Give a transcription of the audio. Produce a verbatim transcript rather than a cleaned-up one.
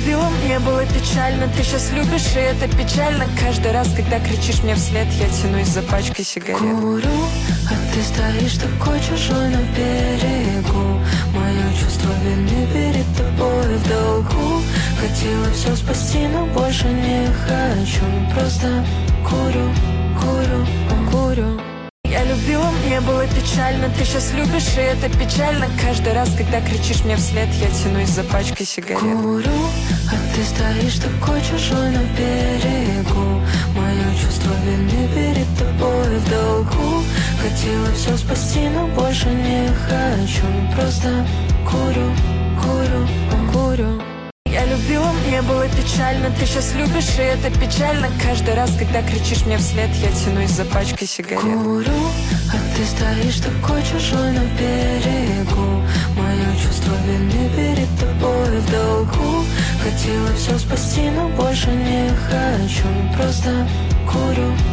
любила, мне было печально. Ты сейчас любишь, и это печально. Каждый раз, когда кричишь мне вслед, я тянусь за пачкой сигарет. Курю, а ты стоишь такой чужой на берегу. Мое чувство вины перед тобой в долгу. Хотела все спасти, но больше не хочу. Просто курю, курю, курю. Я любила, мне было печально. Ты сейчас любишь, и это печально. Каждый раз, когда кричишь мне вслед, я тянусь за пачкой сигарет. Курю, а ты стоишь такой чужой на берегу. Мое чувство вины перед тобой в долгу. Хотела все спасти, но больше не хочу. Просто курю, курю, курю. Я любила, мне было печально. Ты сейчас любишь, и это печально. Каждый раз, когда кричишь мне вслед, я тянусь за пачкой сигарет. Курю, а ты стоишь такой чужой на берегу. Мое чувство вины перед тобой в долгу. Хотела все спасти, но больше не хочу. Просто курю.